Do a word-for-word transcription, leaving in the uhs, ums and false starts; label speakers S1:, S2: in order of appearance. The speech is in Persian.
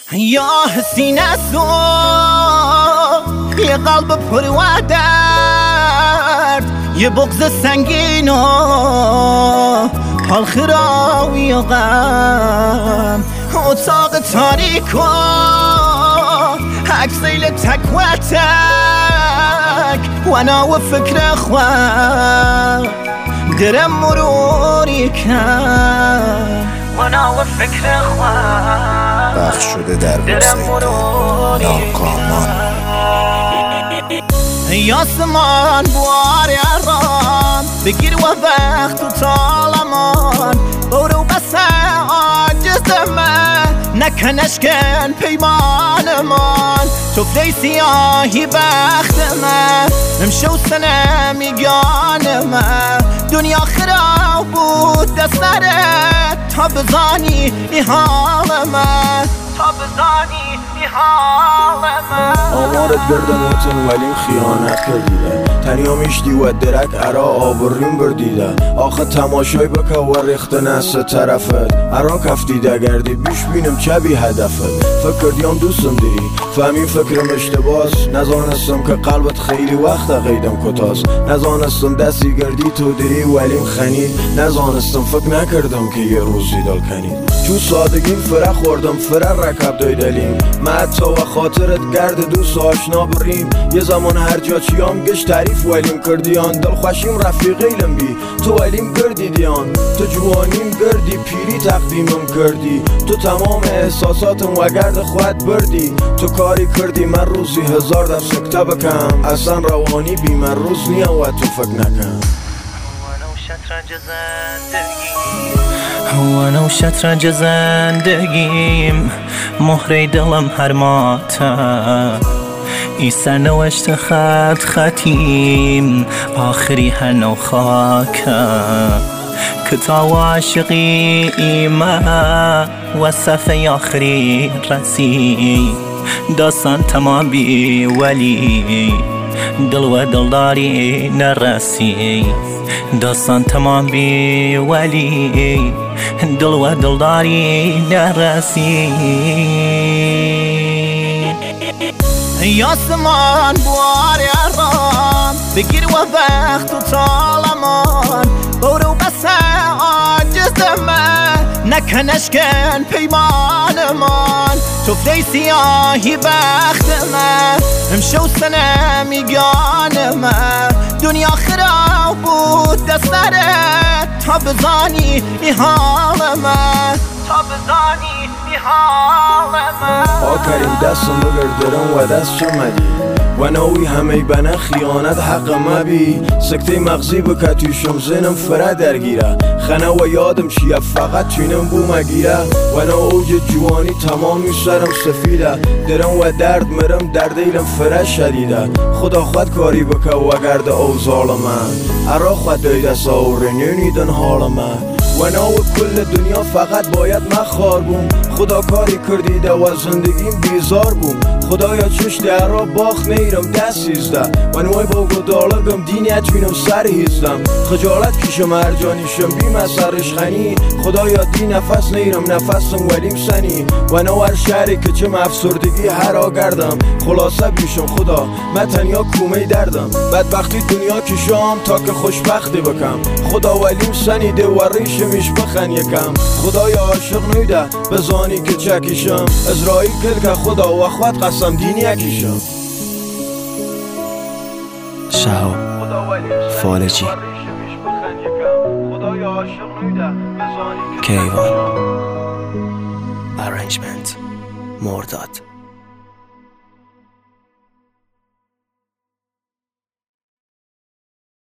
S1: یا حسین تو یه قلب پر و درد، یه بغض سنگین و حال خراوی و غم، اتاق تاریک و عکسیل تک و تک وانا و فکر خواه درم مروری کن وانا و فکر خواه
S2: بخش شده در وبسایت ناکامان.
S1: یاسمان بوار ارام بگیر و وقت و طالمان، برو بس عاجزمه نکنش کن پیمانمان، توفلی سیاهی بختمه نمشه و سنه میگانمه، دنیا خراب بود دستره تا بزانی ای حالمه، تا بزانی ای حالمه.
S3: آمارت گردن وطن ولیم خیانت کردیده، تنیا میشتی و درک ارا آوریم بردیده، آخه تماشای بکه و ریخت نست طرفت ارا کفتیده گردی بیش بینم چه بی هدفت، فکر دیام دوستم دیری فهمی فکرم اشتباس، نزانستم که قلبت خیلی وقت قیدم کتاس، نزانستم دستی گردی تو دیری ولیم خنید، نزانستم فکر نکردم که یه روزی دل کنید، چون سادگیم فره خوردم فره رکب دایدلیم، من تو و خاطرت گرد دوست آشنا بریم، یه زمان هر جا چیام گش تعریف ولیم کردیان، دل خوشیم رفیقیلم بی تو ولیم کردیدیان، تو جوانیم گردی پیری تقدیمم کردی، تو تمام احساساتم و گرد خود بردی، تو کاری کردی من روزی هزار در سکته بکم، اصلا روانی بی من روز نیم و تو فکر نکم.
S1: وانا و شطرنج زندگیم مهره دلم هر ماته، ای سرنوشت خط خطیم آخری هر نو خاکه، کتاب عاشقی ایمه و صفحه آخری رسی، داستان تمام بی ولی دل و دلداری نرسی، داستان تمام بی ولی دل و دلداری نرسی. یاسمان بوار ارام بگیر و وقت و طالمان، برو بس عاجزمه نکنش کن پیمانمان، توفلی سیاهی بختمه امشه و سنه میگانمه، دنیا خراب بود دستره تا بزانی ای حالمه، تا بزانی ای حالمه.
S3: آخرین دستم بگردرم و دست چمدی و نوی همه بنا خیانت حق مبی، سکته مغزی بکه توشم زنم فره درگیره، خنه و یادم چیه فقط چینم بو مگیره، و نو اوج جوانی تمامی سرم سفیده، درم و درد مرم دردیلم فره شدیده، خدا خود کاری بکه و گرد اوزال من ارا خود دیده ساوره نینیدن حال من، و نو کل دنیا فقط باید مخار بوم، خدا کاری کردیده و زندگیم بیزار بوم، خدایا چش درا باخ نیرم دست سیزده، و نوی با گدالگم دینی اتوینم سر هیزدم، خجالت کشم هر جانیشم بیم از سرش خنی، خدایا دی نفس نیرم نفسم ولیم سنی، و نو هر شهری که چم افسردگی هر آگردم، خلاصه بیشم خدا من تنیا کومه دردم، بدبختی دنیا کشم تا که خوشبختی بکم، خدا ولیم سنیده و ریشمیش بخن یکم، خدایا عاشق نیده بزانی که چکیشم، ازرائیل کل که خدا و خود قسم دینی اکیشم.
S2: شهاب فالجی کیوان ارنجمنت مرداد.